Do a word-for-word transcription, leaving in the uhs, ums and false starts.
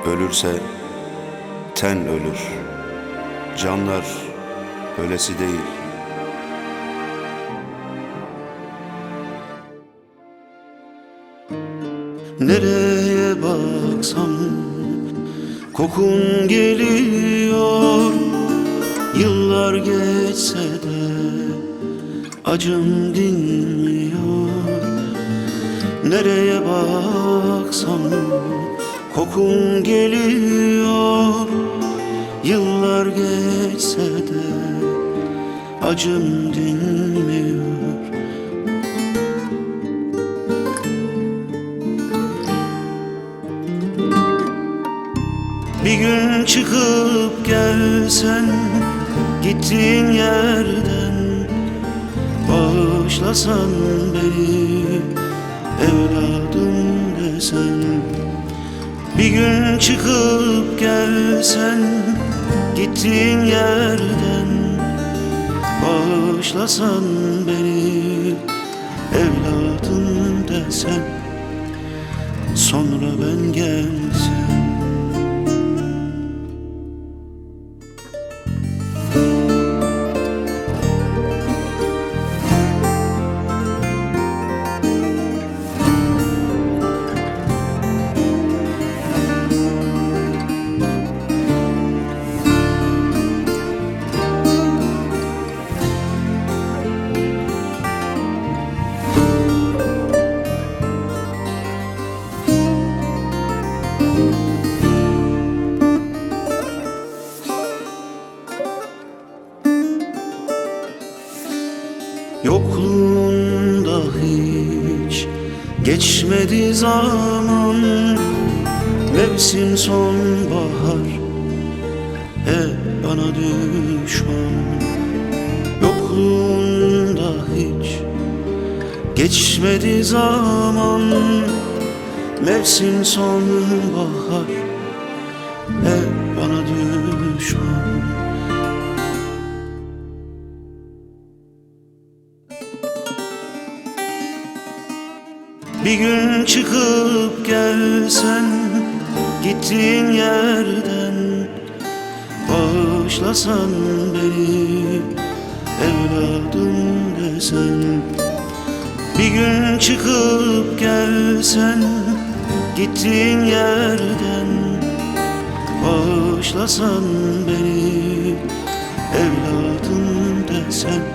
Ölürse ten ölür, canlar ölesi değil. Nereye baksam kokun geliyor. Yıllar geçse de acım dinmiyor. Nereye baksam kokun geliyor. Yıllar geçse de acım dinmiyor. Bir gün çıkıp gelsen gittiğin yerden, bağışlasan beni evladım desen. Bir gün çıkıp gelsen gittiğin yerden, bağışlasan beni evladım desen. Sonra ben gelsem. Yokluğunda hiç geçmedi zaman, mevsim sonbahar hep bana düşman. Yokluğunda hiç geçmedi zaman, mevsim sonbahar hep bana düşman. Bir gün çıkıp gelsen gittiğin yerden, bağışlasan beni evladım desen. Bir gün çıkıp gelsen gittiğin yerden, bağışlasan beni evladım desen.